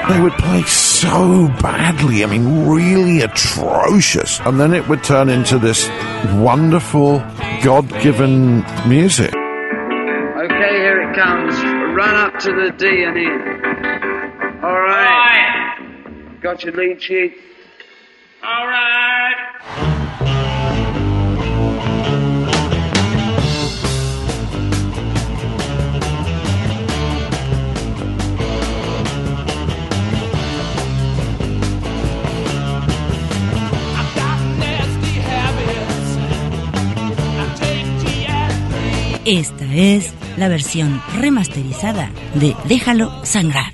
They would play so badly, I mean, really atrocious. And then it would turn into this wonderful, God-given music. Okay, here it comes. Run up to the D and E. All right. Got your lead sheet? All right. Esta es la versión remasterizada de Déjalo Sangrar.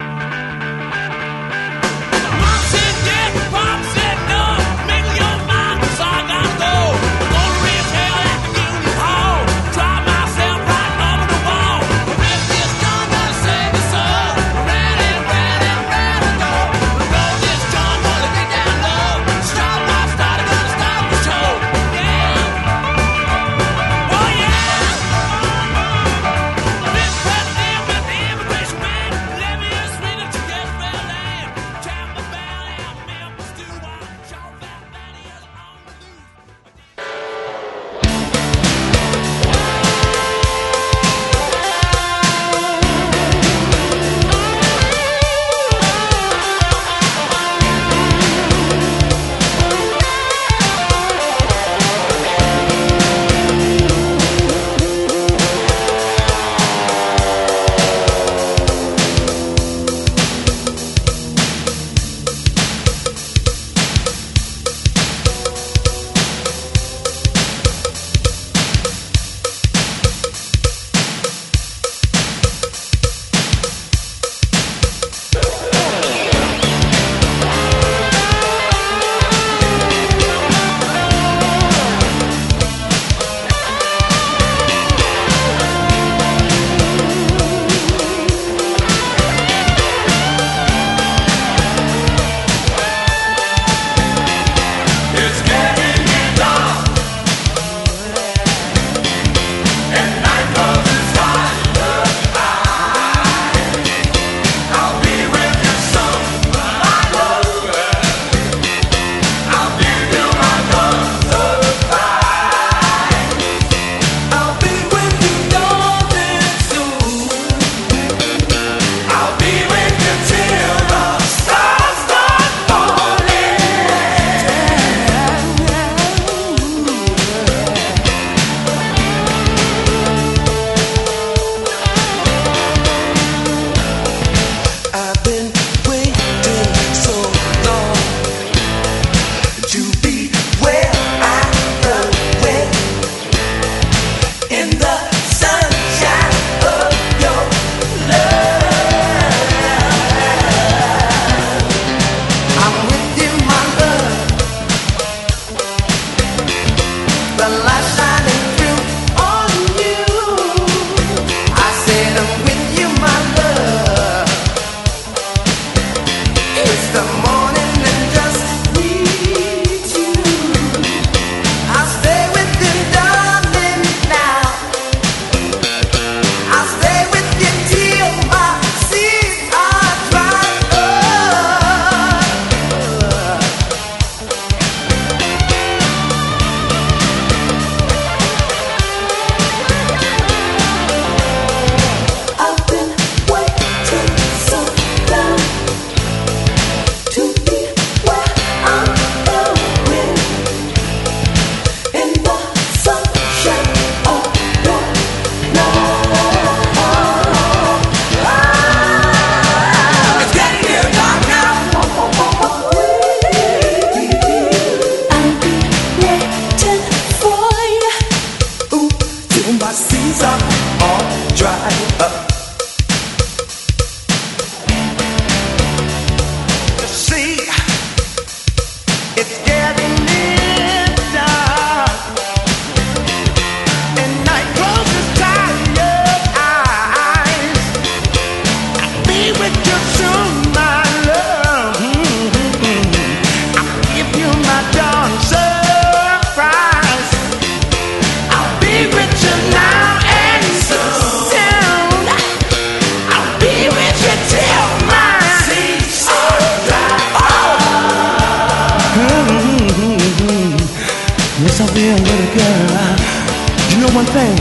one thing.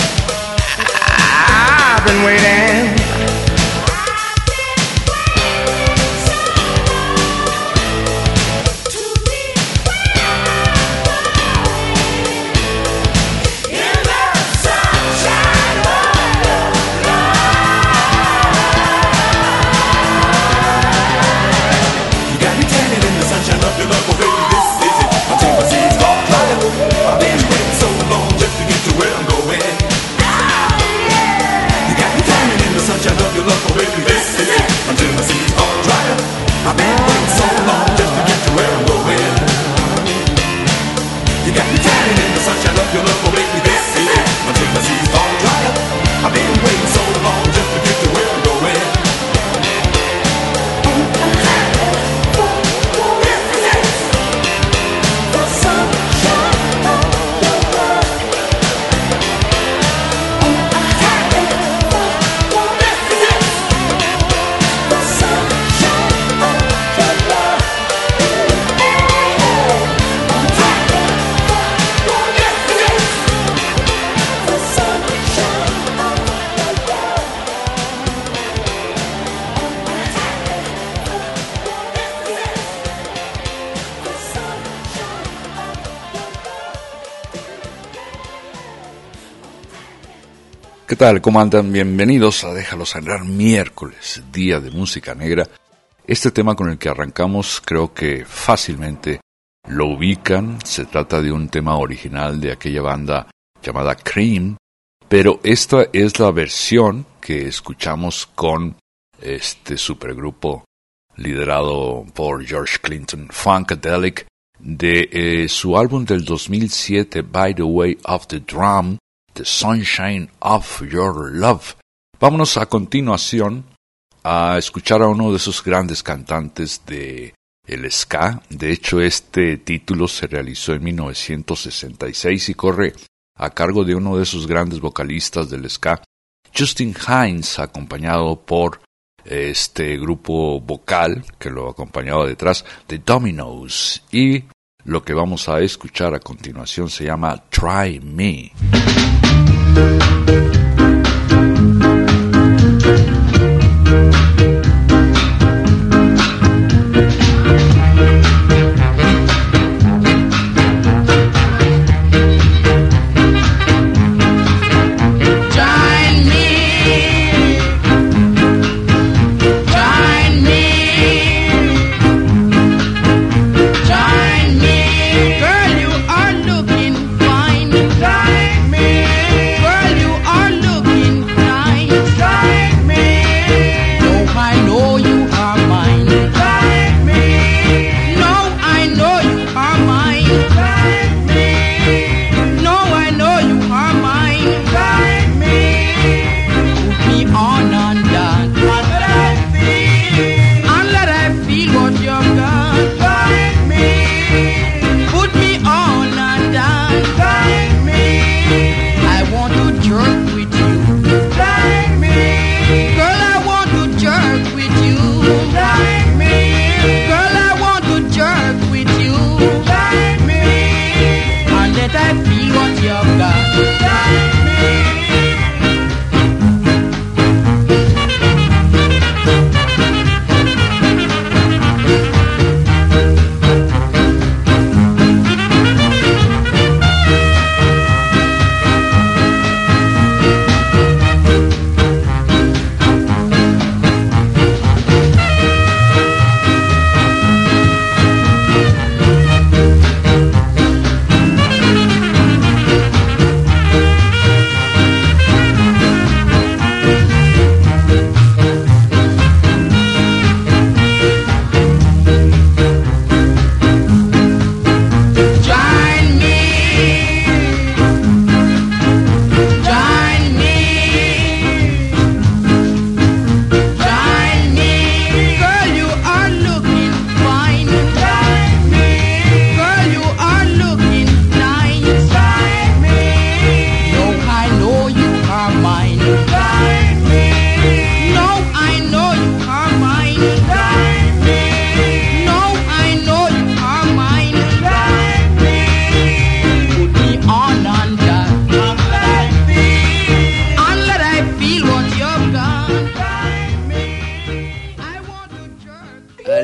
I've been waiting. ¿Qué tal? ¿Cómo andan? Bienvenidos a Déjalo Sangrar, miércoles, día de música negra. Este tema con el que arrancamos creo que fácilmente lo ubican. Se trata de un tema original de aquella banda llamada Cream, pero esta es la versión que escuchamos con este supergrupo liderado por George Clinton, Funkadelic, de su álbum del 2007, By the Way of the Drum, The Sunshine of Your Love. Vámonos a continuación a escuchar a uno de esos grandes cantantes de el ska. De hecho, este título se realizó en 1966 y corre a cargo de uno de esos grandes vocalistas del ska, Justin Hines, acompañado por este grupo vocal que lo acompañaba detrás, The Dominoes. Y lo que vamos a escuchar a continuación se llama Try Me. Girl, you are looking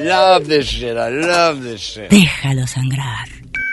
love this shit. I love this shit. Déjalo sangrar.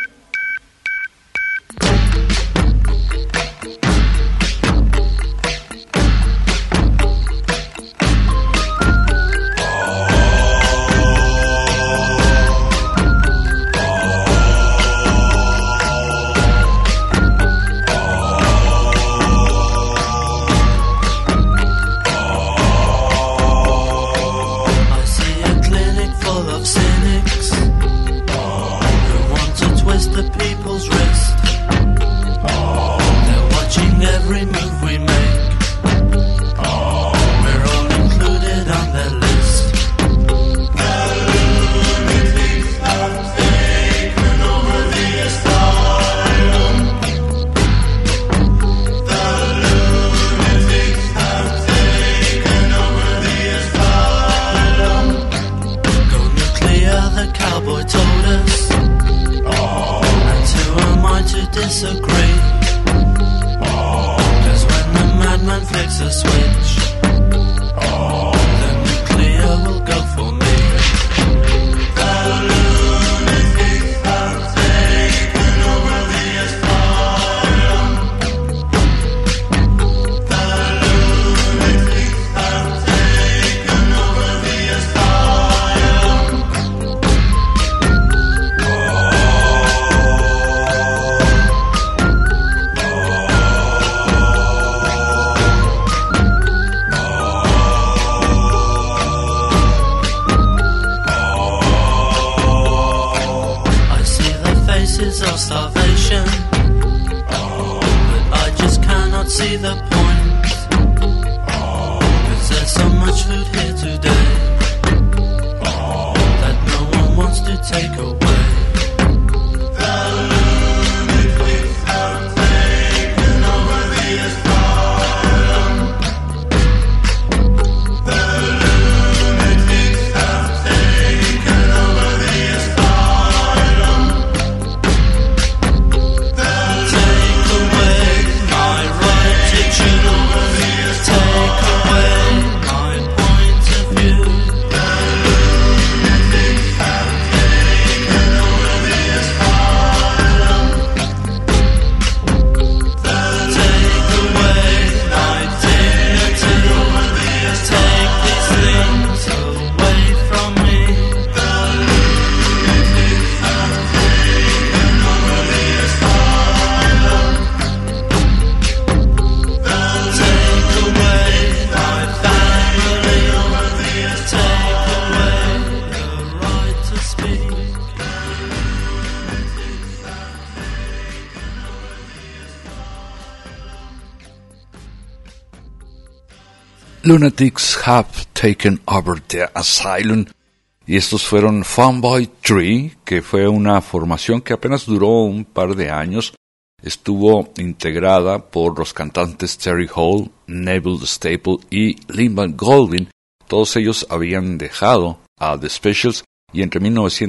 Lunatics Have Taken Over the Asylum, y estos fueron Funboy Tree, que fue una formación que apenas duró un par de años. Estuvo integrada por los cantantes Terry Hall, Neville Staple y Lyman Goldwyn. Todos ellos habían dejado a The Specials y entre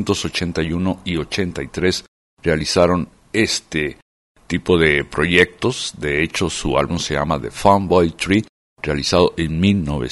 1981 y 83 realizaron este tipo de proyectos. De hecho, su álbum se llama The Funboy Tree, realizado en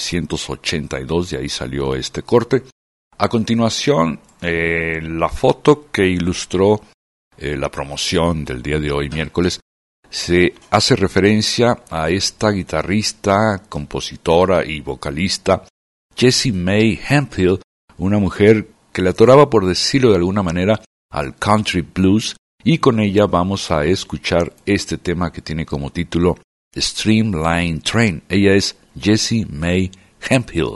1982, y ahí salió este corte. A continuación, la foto que ilustró la promoción del día de hoy, miércoles, se hace referencia a esta guitarrista, compositora y vocalista Jessie May Hemphill, una mujer que le atoraba, por decirlo de alguna manera, al country blues, y con ella vamos a escuchar este tema que tiene como título Streamline Train. Ella es Jessie May Hemphill.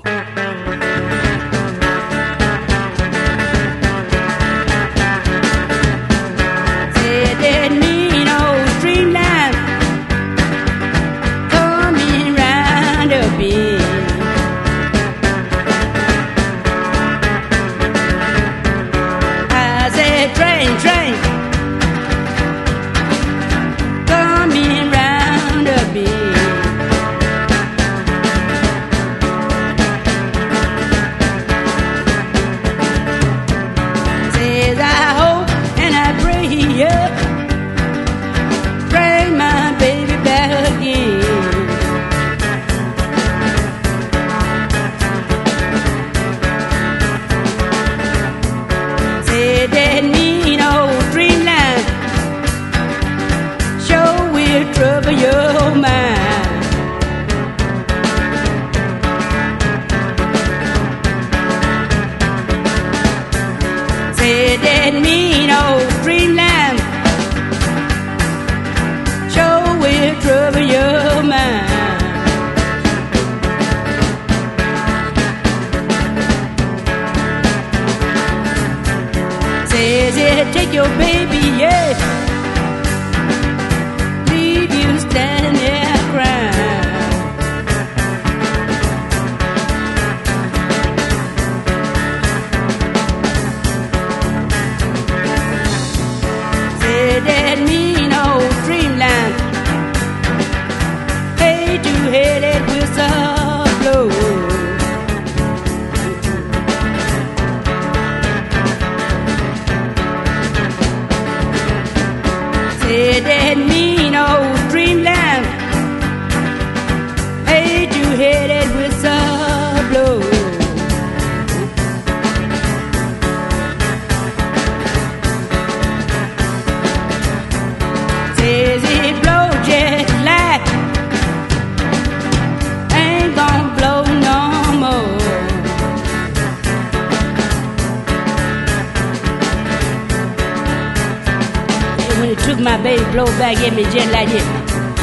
said, take your baby, yeah. Leave you standing there crying. Said that mean old dreamland. Hey, two-headed whistle blow. Said that mean old dreamland. Hey, two-headed whistle blow. Says it blow just like ain't gon' blow no more. And when it took my baby, blow back at me just like this.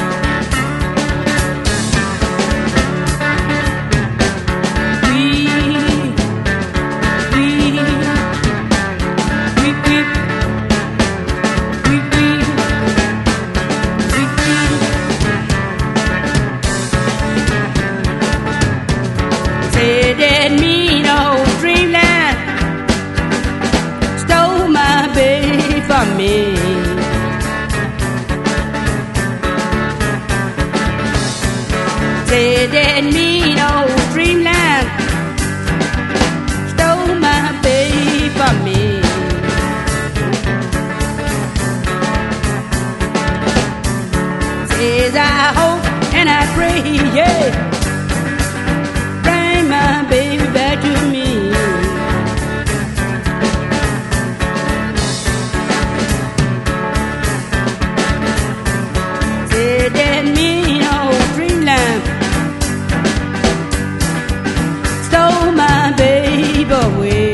Said that mean old dreamland stole my baby from me. Said that mean old dreamland stole my baby from me. Says I hope and I pray, yeah, my baby back to me. Said that mean old dreamland stole my baby away.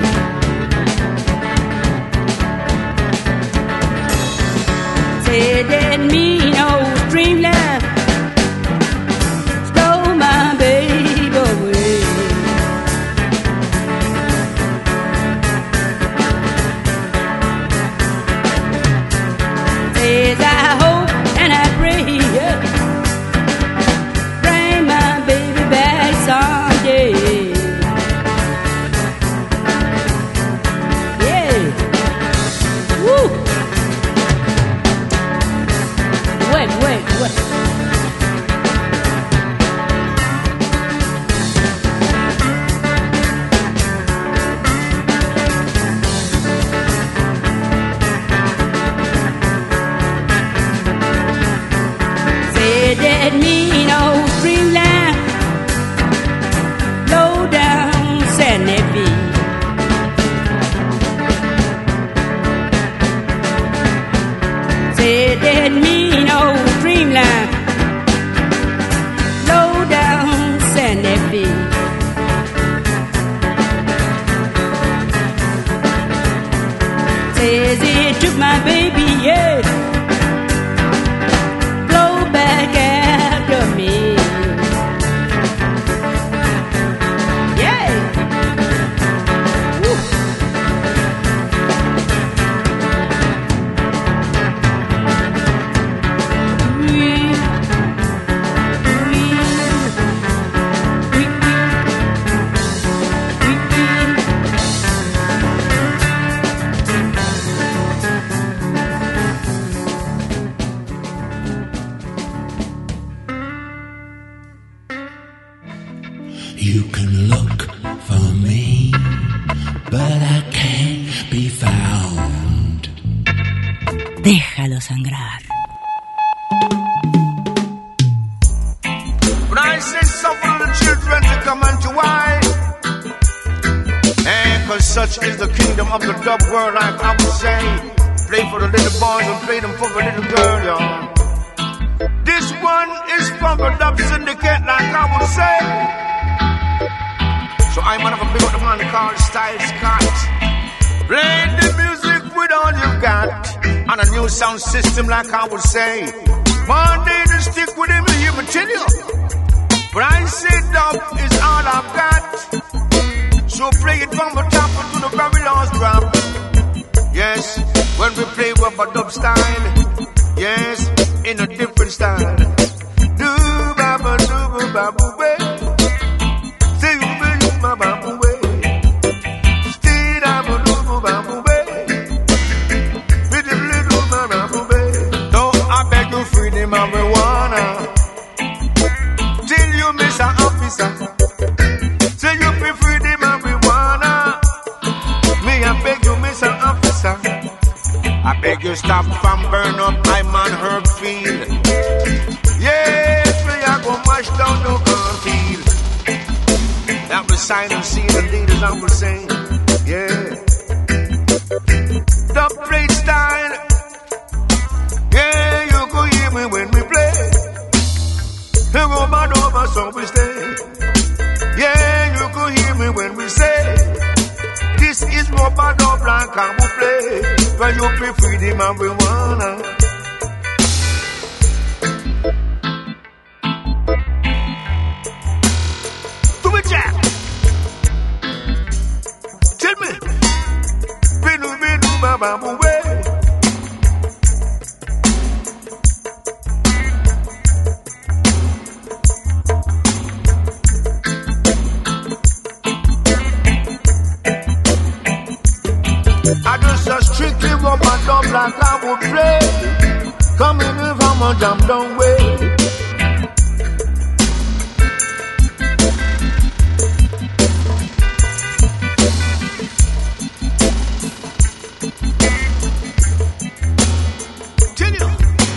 Said that mean old dreamland stole my baby away. Says I hope and I pray, yeah, bring my baby back someday. Yeah. Woo. Wait. That mean old dreamland, low down sandy beach. Said that mean old dreamland, low down sandy beach. Says it took my baby, yeah, blow back after me. Yeah. Woo. You can look for me, but I can't be found. Déjalo sangrar. When I say suffer the children to come unto why, and cause such is the kingdom of the dub world, like I would say, play for the little boys and play them for the little girl, y'all. This one is from the dub syndicate, like I would say. So I'm gonna big up the man called Style Scott. Play the music with all you've got on a new sound system, like I would say. One day to stick with him, you will tell you. But I say dub is all I've got. So play it from the top to the very last drop. Yes, Yes, when we play rubber dub style. Yes, in a different style. Do baba do baba way. Say you be baba way. Stay baba do baba way. Little baba way. Don't I beg you free the marijuana. Till you miss an officer. Say you be free the marijuana. Me I beg you miss an officer. I beg you stop from burn up my man herb field. Yes, me I go mash down no cornfield. That was sign and seal the leaders I will sing. Yeah. The plate style. Yeah, you go hear me when we play. You go bad over so we stay. Yeah, you go hear me when we say. This is more bad up like I will play. When you play freedom marijuana. Do it, Jack. Tell me. Binu, binu, baba, way. I just a strictly rub my dub like I would play. Coming in from a jump down way. Tell you.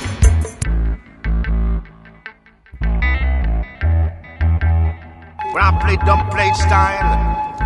When I play dumb plate style.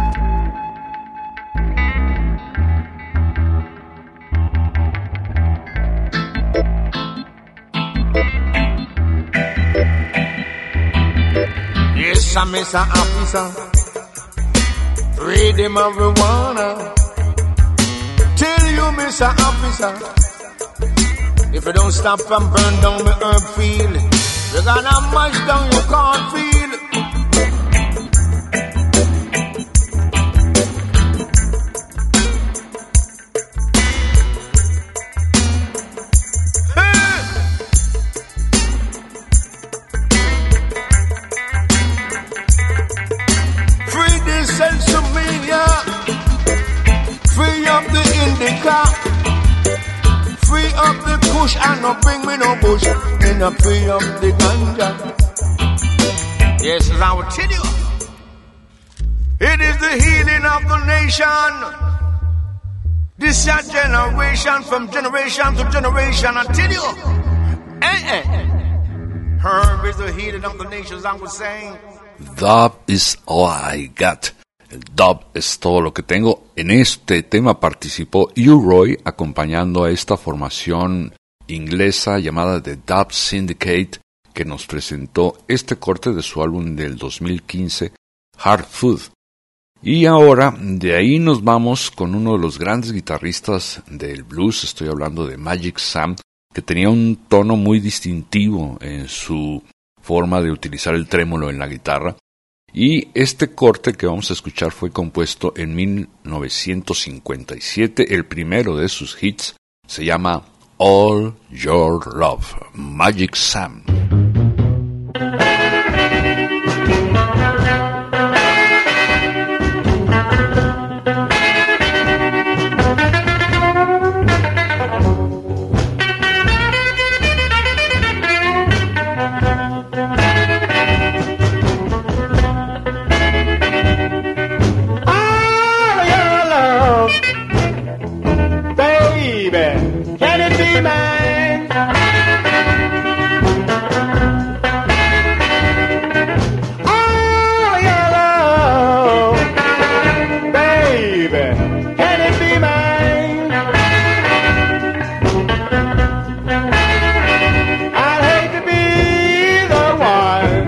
Yes, I'm Mr. Officer. Freedom marijuana. Tell you, Mr. Officer. If you don't stop and burn down the herb field, you're gonna mash down your cornfield. Free up the kush and not bring me no bush. And not free up the ganja. Yes, as I will tell you, it is the healing of the nation. This is generation from generation to generation. I tell you, herb is the healing of the nation, as I was saying. Dub is all I got. El dub es todo lo que tengo. En este tema participó U-Roy acompañando a esta formación inglesa llamada The Dub Syndicate, que nos presentó este corte de su álbum del 2015, Hard Food. Y ahora de ahí nos vamos con uno de los grandes guitarristas del blues. Estoy hablando de Magic Sam, que tenía un tono muy distintivo en su forma de utilizar el trémolo en la guitarra. Y este corte que vamos a escuchar fue compuesto en 1957, el primero de sus hits, se llama All Your Love, Magic Sam. Can it be mine? Oh, your love, baby, can it be mine? I'd hate to be the one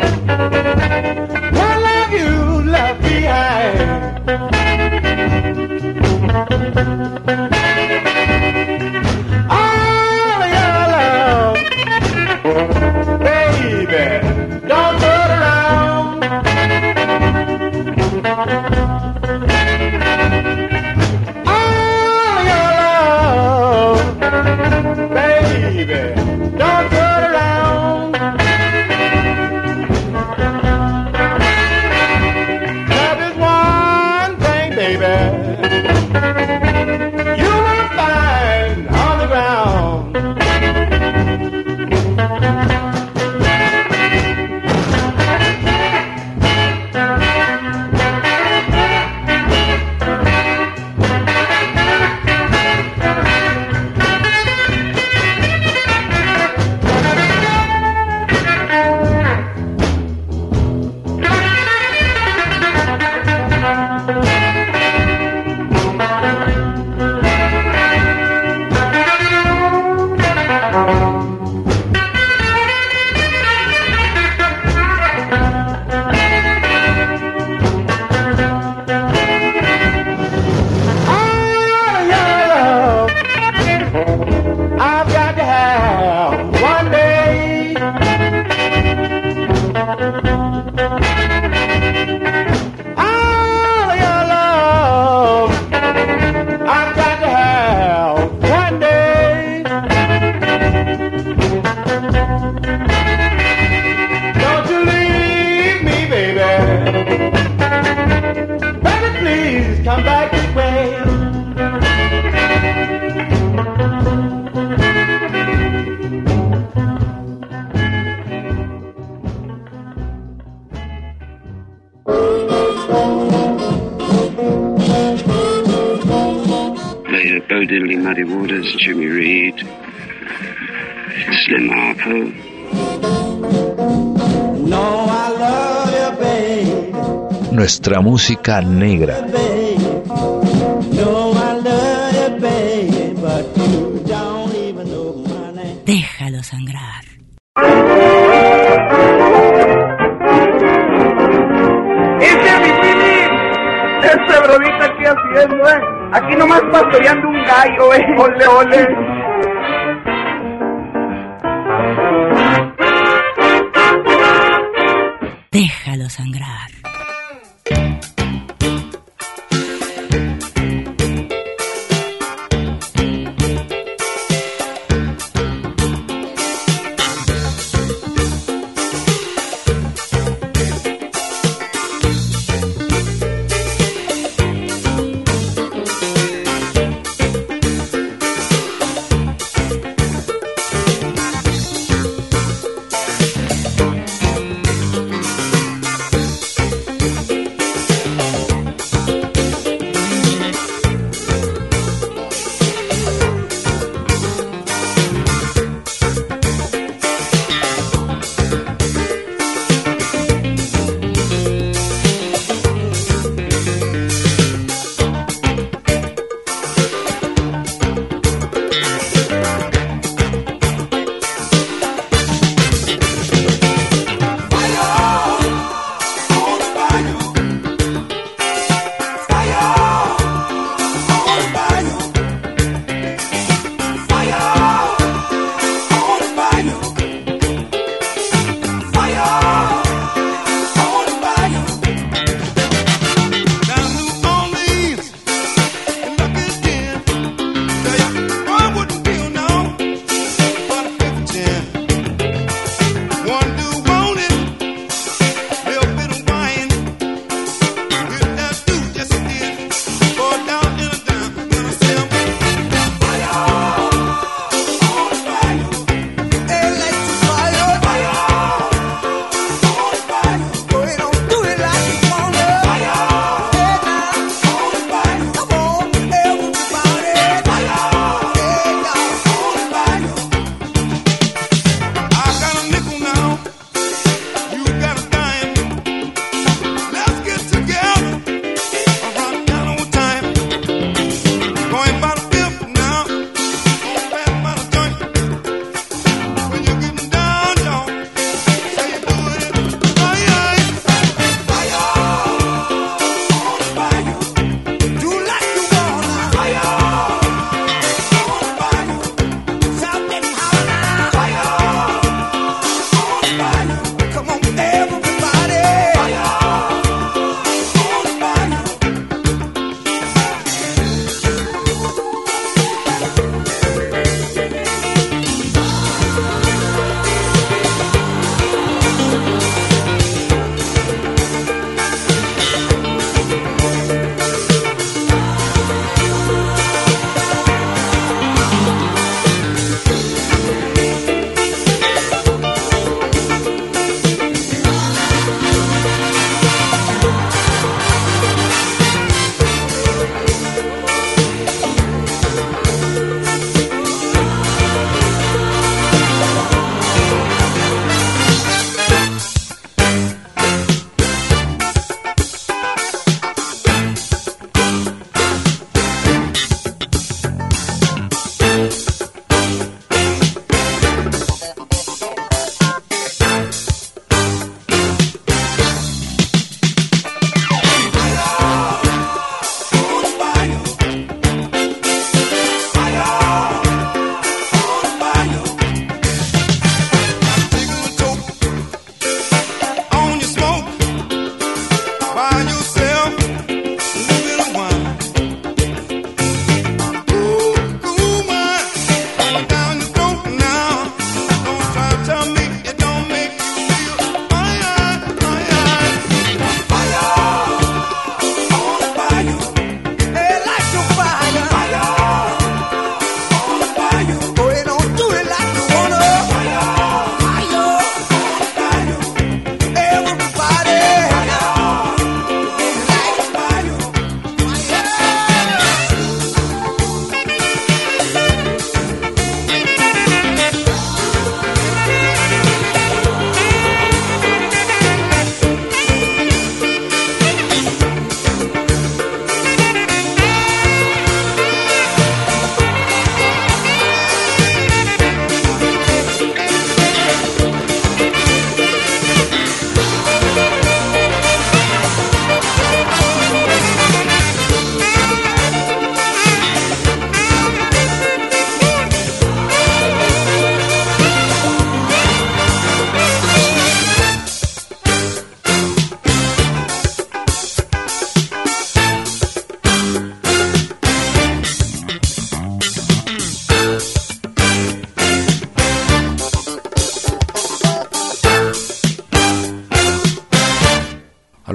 to love you left behind. All your love. Bo Diddley, Muddy Waters, Jimmy Reed, Slim Harpo. No, I love you, babe. Nuestra música negra. No, I love you, babe, but you don't even know my name. Déjalo sangrar. ¡Ese mi Billy! ¡Ese brodita aquí haciendo, Aquí nomás pastoreando un gallo, ¡Ole, ole! Déjalo sangrar.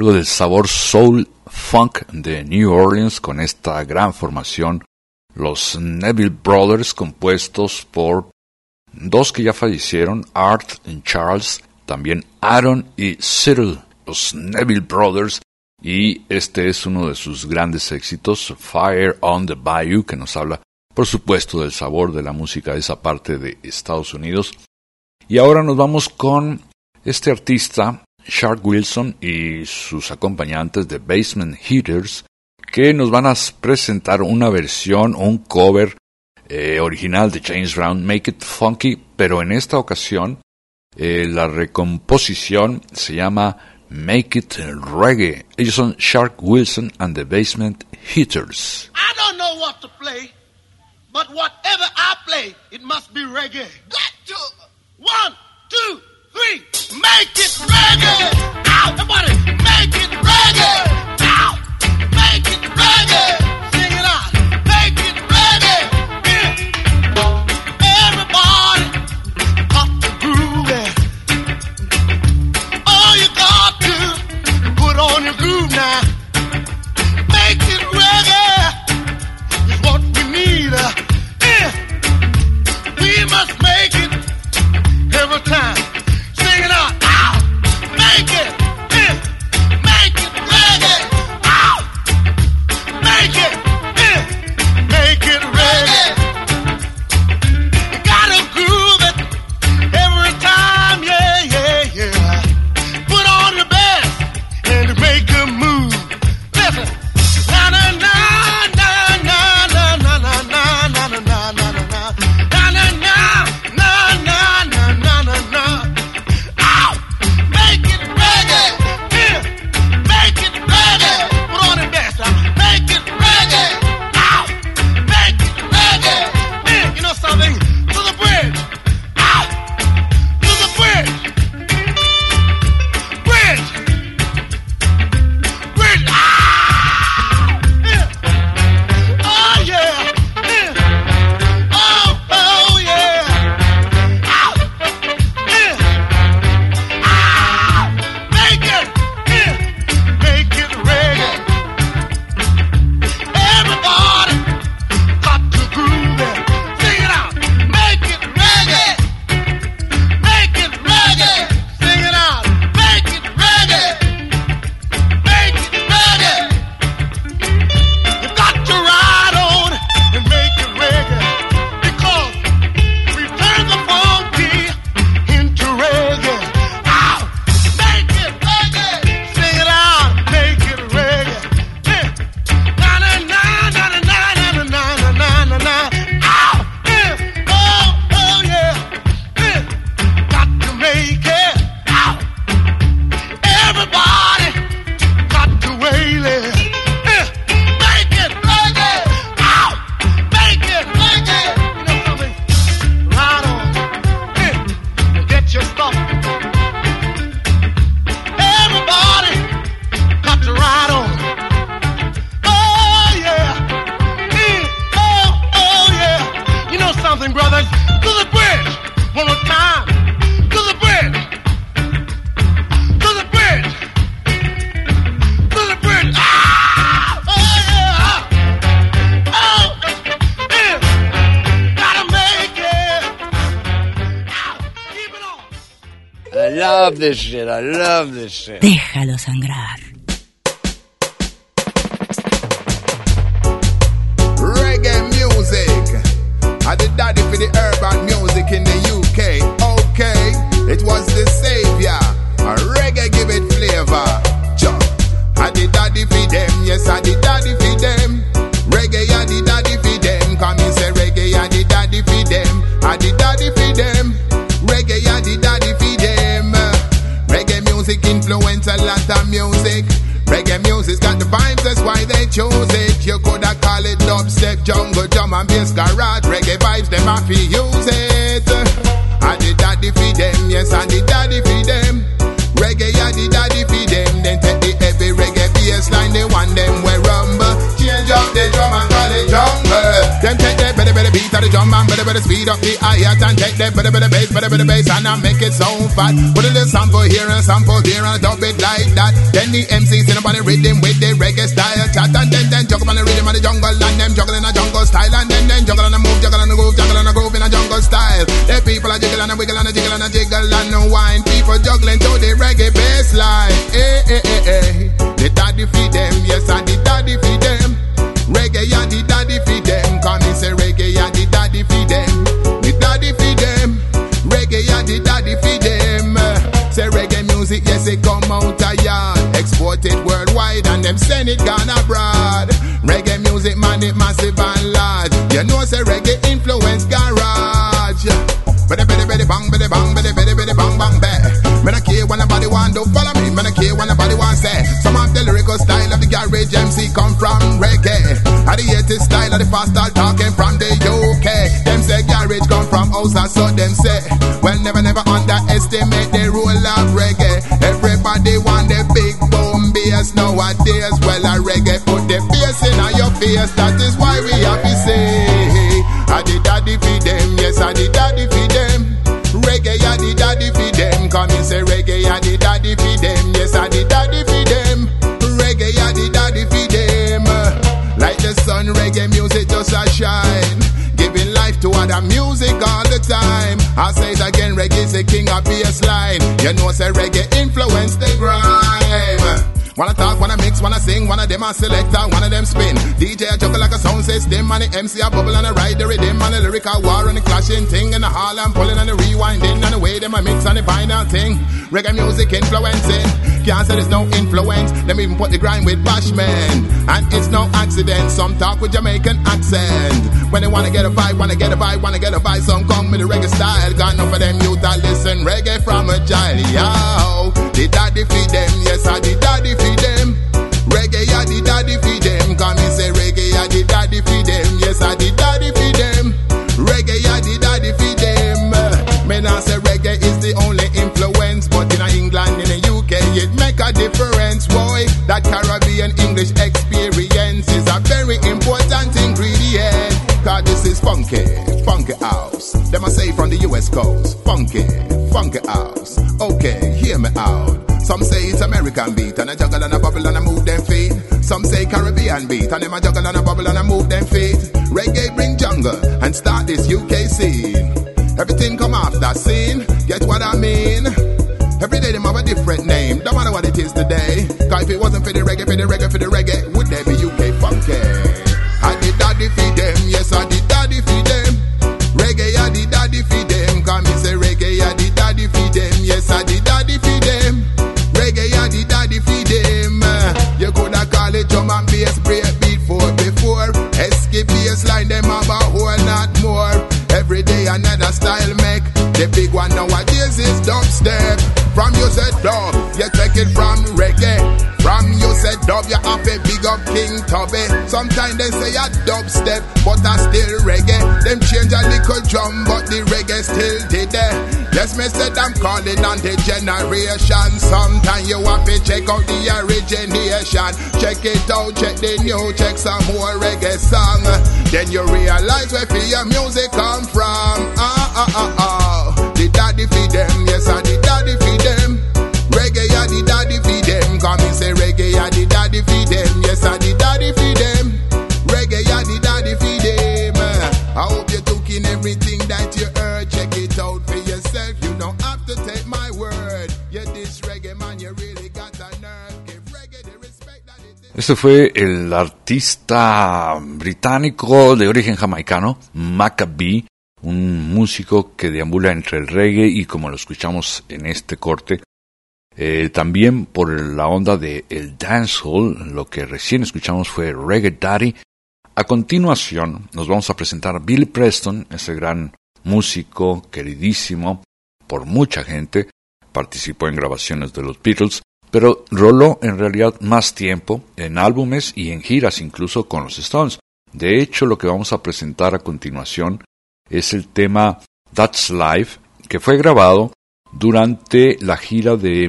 Hablo del sabor soul funk de New Orleans con esta gran formación, los Neville Brothers, compuestos por dos que ya fallecieron, Art y Charles, también Aaron y Cyril, los Neville Brothers, y este es uno de sus grandes éxitos, Fire on the Bayou, que nos habla, por supuesto, del sabor de la música de esa parte de Estados Unidos. Y ahora nos vamos con este artista, Shark Wilson, y sus acompañantes de Basement Heaters, que nos van a presentar una versión, un cover original de James Brown, Make It Funky, pero en esta ocasión la recomposición se llama Make It Reggae. Ellos son Shark Wilson and the Basement Heaters. I don't know what to play, but whatever I play, it must be reggae. Got to. 1, 2, 3. Make it reggae. Ow, everybody, make it reggae. Ow, make it reggae. Sing it out. Make it reggae. Yeah. Everybody, got to groove it. Oh, you got to put on your groove now. Make it reggae is what we need. Yeah. We must make it every time. Sing it out. Ow. Make it. Yeah. Make it reggae. Ow. Make it. Yeah. Make it reggae. You gotta groove it every time. Yeah, yeah, yeah. Put on the best and make a move. Listen. Na na na na na na na na na na na na na na na na na na. Ow! Make it reggae. Yeah. Make it reggae. Put on the best. Make it reggae. Ow! Make it reggae. Yeah. You know something? To the bridge. Ow! To the bridge. Bridge. Bridge. Ow! Yeah. Oh yeah. Yeah. Oh yeah. Ow! Yeah. Ow! Make it. Yeah. Make it reggae. Everybody got to groove it. Sing it out. Make it reggae. Make it reggae. Sing it out. Make it reggae. Make it reggae. You got to ride on and make it reggae, because we turn the funky into reggae. Ow! Make it reggae. Sing it out. Make it reggae. Yeah. Na na na na na na na na na na na. Ow! Yeah. Oh yeah. Yeah. Got to make it. Ow! Everybody got to wail it. Yeah. Make it reggae. Ow! Make it reggae. You know something? Ride on. Yeah. And get your stuff. Everybody got to ride on. Oh yeah. Oh yeah. You know something, brothers? To the bridge. One more time. To the bridge. To the bridge. To the bridge. Ah! Oh yeah. Oh yeah. Gotta make it. Ow. Keep it on. I love this shit. I love this shit. Déjalo sangrar. Reggae music. I the daddy for the urban music in the UK. Okay, it was the savior. A reggae give it flavor. Chuck. I the daddy for them. Yes, I the daddy for them. Reggae, I the daddy for them. Come and say reggae, I the daddy for them. I the daddy for them. Reggae, I the daddy for them. Reggae music influence a lot of music. Reggae music's got the vibes, that's why they chose it. You coulda call it dubstep, jungle, drum and bass, garage. Reggae vibes, them have to use it. I the daddy for them, yes, I the daddy for them. Reggae, I the daddy for them. Then take the heavy reggae bass line, they want them we rumble. Change up the drum and call it jungle. Them take the better beat of the drum and better speed speed up the hi-hat and take the bit of the bass, and I make it sound fat. Put a little sample here and a sample there and dub it like that. Then the MCs in up on the rhythm with the reggae style chat, and then juggle on the rhythm of the jungle, and them juggle in a jungle style, and then juggle on the move, juggle on the groove, juggle on the groove in a jungle style. The people are jiggle and a wiggle and a jiggle and a jiggle and a wine. People juggling to the reggae bass line. The daddy feed them, yes, and the daddy feed them. Reggae and the daddy feed them. Come and say reggae and the daddy feed them. The daddy feed them. Reggae and the daddy feed them. Say reggae music, yes, it come out a yard. Exported worldwide and them send it gone abroad. Reggae music, man, it massive and large. You know, say reggae influence garage. Biddy bang, biddy bang, biddy bang bang bang. Me no care when nobody want to follow me. Me no care when nobody want say. Some of the lyrical style of the garage MC come from reggae. And the 80s style of the fast style talking from the UK. Them say garage come from Hausa, so them say. Well, never underestimate the role of reggae. Everybody want the big boom bass nowadays. Well, a reggae put the bass in on your face. That is why we have to say, I the daddy feed them, yes, I the daddy feed them. Reggae, I the daddy feed them. Come and say reggae, I the daddy feed them. Yes, I the daddy feed them. Reggae, I the daddy feed them. Like the sun, reggae music just a shine, giving life to other music all the time. I say it again, reggae is the king of bassline. You know, say reggae influence the grime. Wanna talk, wanna mix, wanna sing, one of them a selector, one of them spin. DJ a juggle like a sound system, and the MC a bubble and a ride the rhythm, and the lyrical war and the clashing thing, and the hall and pulling and the rewinding, and the way them a mix and the final thing. Reggae music influencing, can't say there's no influence. Them even put the grind with Bashman, and it's no accident. Some talk with Jamaican accent. When they wanna get a vibe, wanna get a vibe, some come with the reggae style. Got enough of them youth that listen reggae from a child. Yo, the daddy feed them, yes, I the daddy feed them. Reggae, I the daddy feed them. Come and say reggae, I the daddy feed them. Yes, I the daddy feed them. Reggae, I the daddy feed them. Me now say reggae is the only influence, but in England, in the UK, it make a difference, boy. That Caribbean English experience is a very important ingredient. Cause this is funky house. Them I say from the US coast, funky house. Okay, hear me out. Some say it's American beat, and I juggle and I bubble and I move them feet. Some say Caribbean beat, and them I juggle and I bubble and I move them feet. Reggae bring jungle and start this UK scene. Everything come off that scene, get what I mean? Every day them have a different name, don't matter what it is today. Cause if it wasn't for the reggae, would there be UK funky? I the daddy feed them, yes I the daddy feed them. Reggae I the daddy feed them, come and say reggae I the daddy feed them. Yes I the daddy feed them. Reggae I the daddy feed them. You coulda call it drum and bass, break beat before. Escape bass line them have a whole lot more. Every day another style make. The big one nowadays is dubstep. From you said dub, you take it from reggae. From you said dub, you have a big up King Tubby. Sometimes they say a dubstep, but I still reggae. Them change a little drum, but the reggae still did there. Yes, me said I'm calling on the generation. Sometimes you have to check out the origination. Check it out, check the new, check some more reggae song. Then you realize where your music come from. The daddy feed them, yes, I the daddy feed them. Reggae, I the daddy feed them. Come and say reggae, I the daddy feed them. Yes, I the daddy feed them. Reggae, I the daddy feed them. I hope you took in everything that you heard. Check it out for yourself. You don't have to take my word. Yeah, this reggae man, you really got a nerve. Give reggae the respect that it is. Este fue el artista británico de origen jamaicano, Maccabee, un músico que deambula entre el reggae y, como lo escuchamos en este corte, también por la onda de el dancehall. Lo que recién escuchamos fue Reggae Daddy. A continuación nos vamos a presentar a Billy Preston, ese gran músico queridísimo por mucha gente. Participó en grabaciones de los Beatles, pero roló en realidad más tiempo en álbumes y en giras incluso con los Stones. De hecho, lo que vamos a presentar a continuación es el tema That's Life, que fue grabado durante la gira de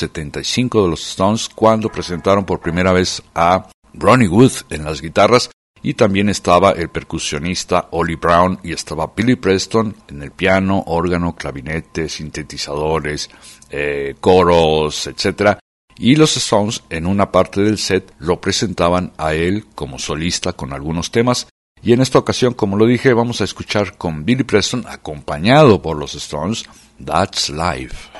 1975 de los Stones, cuando presentaron por primera vez a Ronnie Wood en las guitarras y también estaba el percusionista Ollie Brown y estaba Billy Preston en el piano, órgano, clarinete, sintetizadores, coros, etc. Y los Stones en una parte del set lo presentaban a él como solista con algunos temas. Y en esta ocasión, como lo dije, vamos a escuchar con Billy Preston, acompañado por los Stones, That's Life.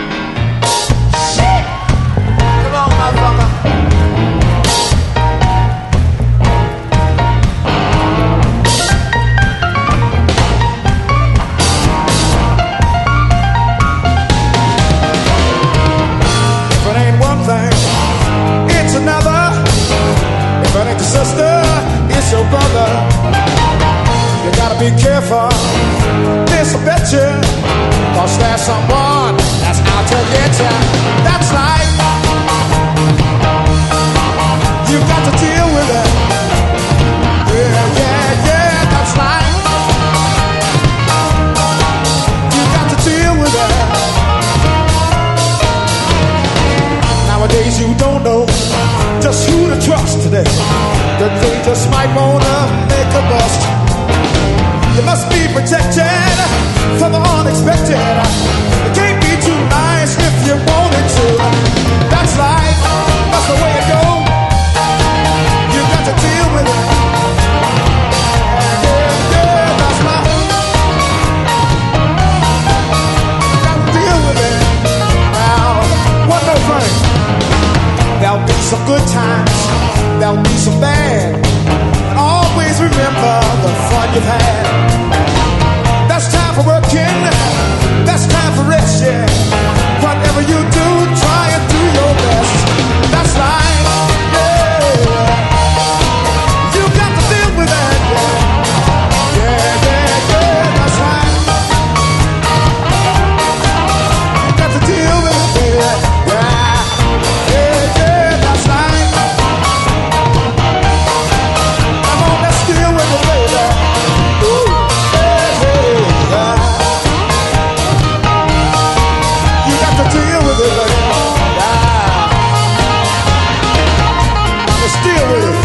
If it ain't one thing, it's another. If it ain't your sister, it's your brother. You gotta be careful, this I bet you, 'cause there's someone that's out to get you. That's life. You got to deal with it. Yeah, yeah, yeah, that's life. You got to deal with it. Nowadays you don't know just who to trust today. That they just might wanna make a bust. You must be protected from the unexpected. It can't be too nice if you wanted to. That's life, that's the way it goes. You got to deal with it. Yeah, yeah, that's life. You got to deal with it. Now, one more thing. There'll be some good times, there'll be some bad, and always remember the fun you've had. That's time for working, that's time for rest, yeah. Whatever you do, try and do your best. That's life, yeah. You got to deal with that, yeah. Yeah, yeah, yeah, that's right. You got to deal with it, baby, yeah. Yeah, yeah, that's right. Come on, let's deal with it, baby. Ooh, yeah, yeah, yeah. You got to deal with it, baby. Yeah. Let's deal with it.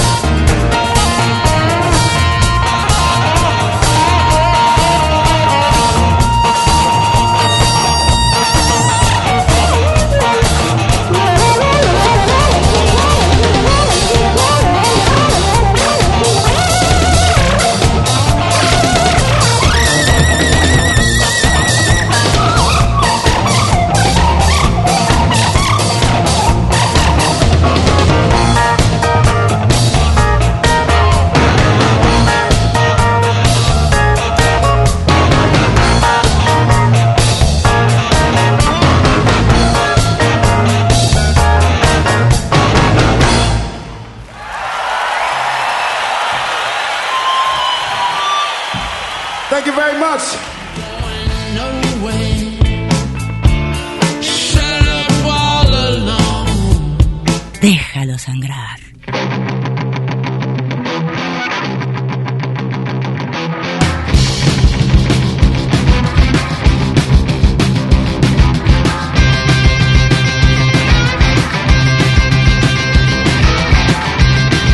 Thank you very much. Déjalo sangrar.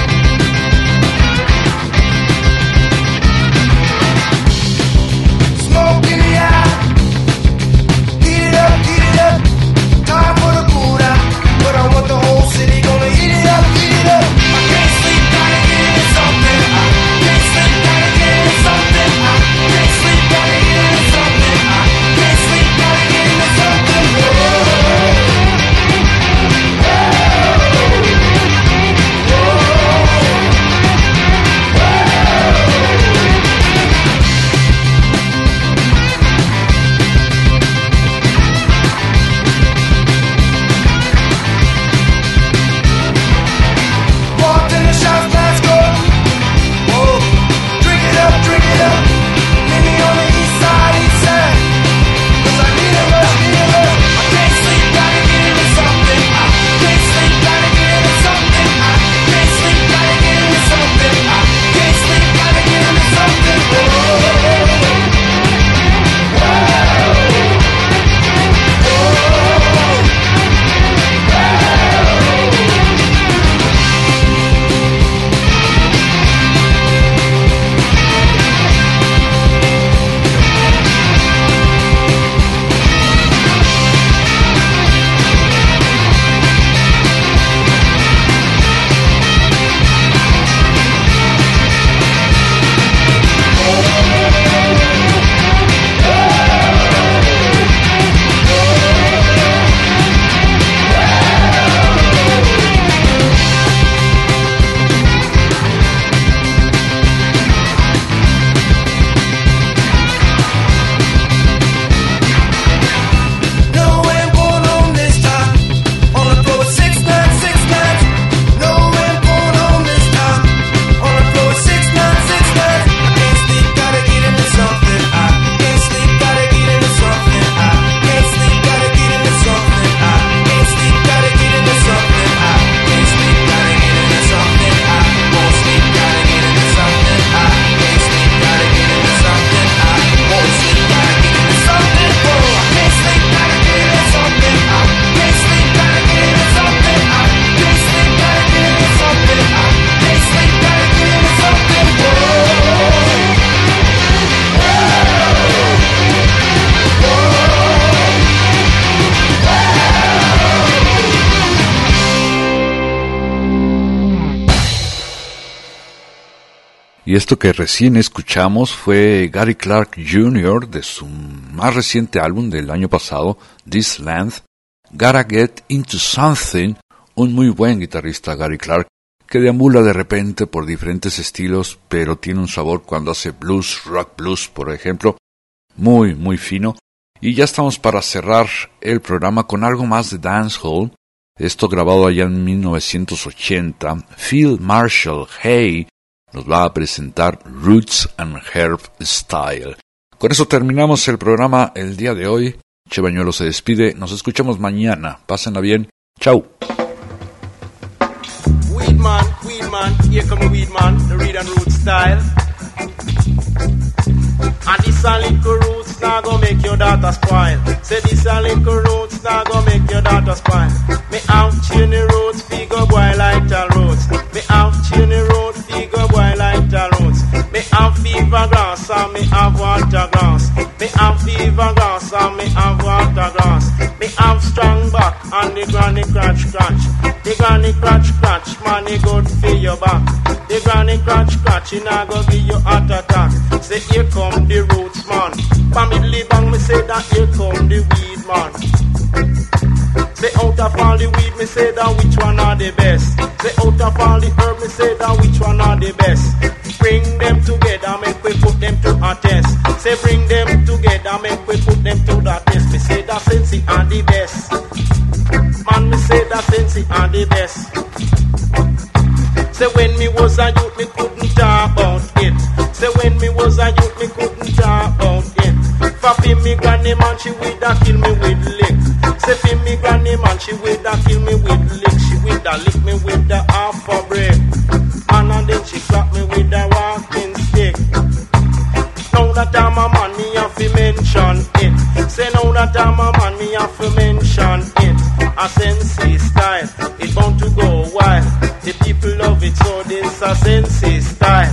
Smoke Y esto que recién escuchamos fue Gary Clark Jr. de su más reciente álbum del año pasado, This Land, Gotta Get Into Something, un muy buen guitarrista Gary Clark, que deambula de repente por diferentes estilos, pero tiene un sabor cuando hace blues, rock blues, por ejemplo, muy, muy fino. Y ya estamos para cerrar el programa con algo más de dancehall, esto grabado allá en 1980, Phil Marshall Hay nos va a presentar Roots and Herb Style. Con eso terminamos el programa el día de hoy. Che Bañuelo se despide. Nos escuchamos mañana. Pásenla bien. Chau. Weed man, here come the weed man, the reed and root style. And this a little roots now go make your daughter spoil. Say this a little roots now go make your daughter spoil. Me have chain the roots, figure boy like the roots. Me have chain the roots, figure boy like the roots. Me have fever grass and me have water grass. Me have fever grass and me have water grass. Me have strong back and the granny crotch crotch. The granny crotch crotch, man, it good for your back. The granny crotch crotch, it not go give you heart attack. Say here come the roots man. Family bang me say that here come the weed man. Say out of all the weed me say that which one are the best. Say out of all the herb me say that which one are the best. Bring them together make we put them to a test. Say bring them together make we put them to the test. Me say that Sensi are the best. Man me say that Sensi are the best. Say when me was a youth me couldn't talk about it. Say when me was a youth me couldn't talk about it. For me granny man she would a kill me with lick. Say for me granny man she would a kill me with lick. She would a lick me with the half a break. And then she clap me with the walking stick. Now that I'm a man me have to mention it. Say now that I'm a man me have to mention it. A Sensi style, it bound to go wild. The people love it, so this a Sensi style.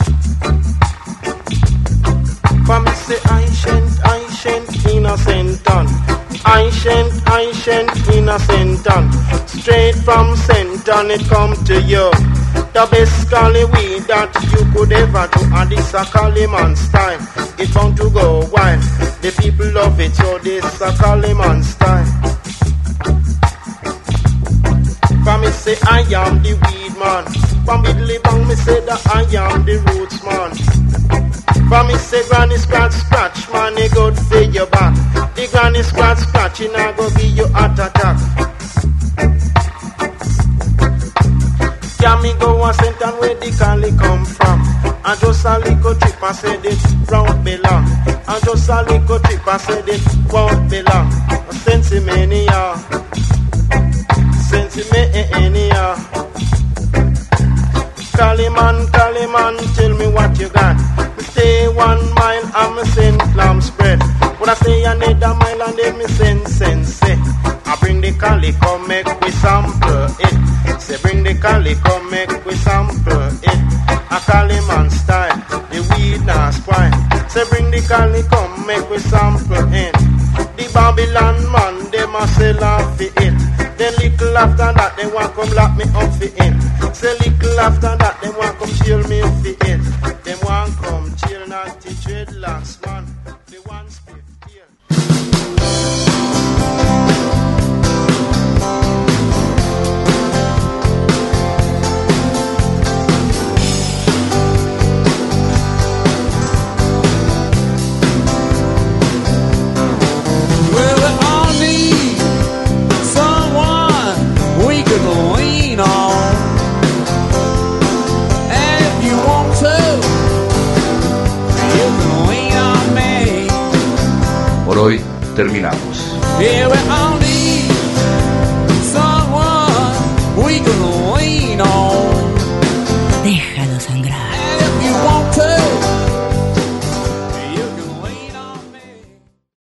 For me say ancient, innocent ton. Ancient, innocent ton. Straight from Senton it come to you. The best cali weed that you could ever do. And this a cali man style. It bound to go wild. The people love it, so this a cali man style. For me say I am the weed man. For me bang me say that I am the roots man. For me say granny scratch scratch man, it good for your back. The granny scratch scratch, it not go give you heart attack. Can me go and send and where the cali come from? And just a little trip I said it round belong. And just a little trip I said it won't belong. Sensimania. Sensimania. Cali man, tell me what you got. Stay 1 mile and me send clam spread. When I say another mile and then me send sense. I bring the cali come make we sample it. Say bring the cali come make we sample it. A cali man style, the weed not spoil. Say bring the cali come make we sample it. The Babylon man, them a sell off it. Then little after that, they want come lock me up for it. Say little after that, they want come chill me for it. Them want come chill not to dreadlocks, man. They want split here. Por hoy terminamos. Déjalo sangrar.